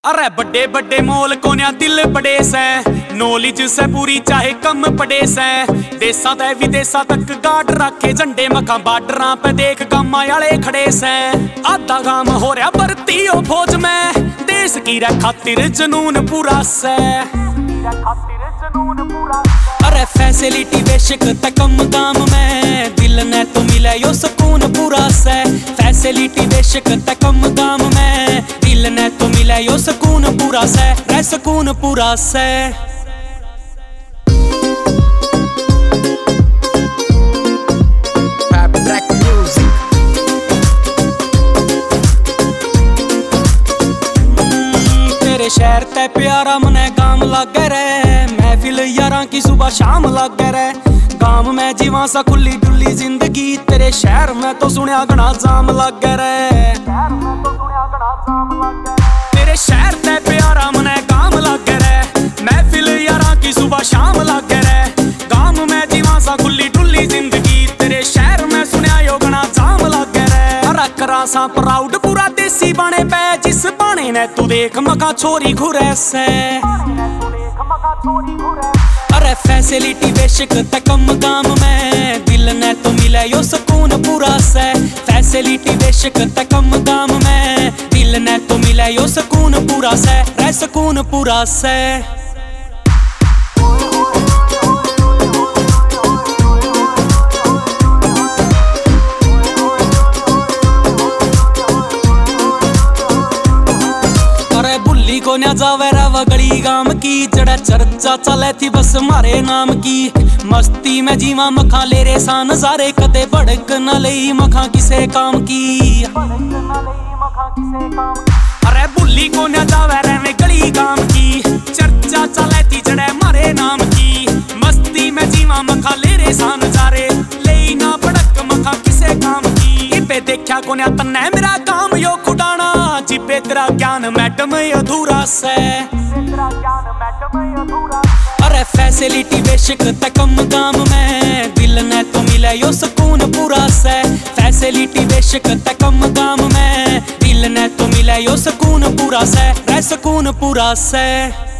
अरे बड़े बड़े मोल कोन्या दिल बड़े से नॉलेज से पूरी चाहे कम पड़े से देसा ते विदेसा तक गार्ड रखे झंडे मखा बार्डर पे देख गामा वाले खड़े से आधा काम हो रहा भर्ती हो फौज में देश की खातिर जुनून पूरा से अरे फैसिलिटी बेशक त कम काम में दिल ने तो मिले यो सुकून पूरा से फैसिलिटी बेशक त कम काम में दिल ने तो मिले यो सुकून पूरा से रह सुकून पूरा से तेरे शहर ते प्यारा मने गाम लागे रे महफिल यारा की सुबह शाम लागे रे गाम में जीवा सा खुली डुली जिंदगी तेरे शहर में तो सुनिया गणा जाम लागे रे तेरे शहर ते प्यारा मने गाम लागे रे महफिल यारा की सुबह शाम लागे रे गाम में जीवा सा खुली डुली जिंदगी तेरे शहर में सुनिया यो गणा जाम लागे रे करा सा प्राउड पूरा देसी बने पे जिस बने ने तू देख मका छोरी घुरे से अरे फैसिलिटी बेशक त कम काम में दिल ने तो मिले यो सुकून पूरा से फैसिलिटी बेशक त कम काम में दिल ने तो मिले यो सुकून पूरा से रह सुकून पूरा से को न्या जावे रवा गली गाम की जड़ा चर्चा चले थी बस मारे नाम की मस्ती में जीवा मखा ले रे सा नजारे कदे भड़क न लई मखा किसे काम की अरे बुल्ली को न्या जावे रवे गली गाम की चर्चा चले थी जड़े मारे नाम की मस्ती में जीवा मखा ले रे सा नजारे लई ना भड़क मखा किसे काम की इबे देखा को न्या तन्ने मेरा काम यो खुडाना जिबे तेरा ज्ञान मैडम अधूरा से अरे फैसिलिटी बेशक त कम काम में दिल ने तो मिले यो सुकून पूरा से फैसिलिटी बेशक त कम काम में दिल ने तो मिले यो सुकून पूरा से रह सुकून पूरा से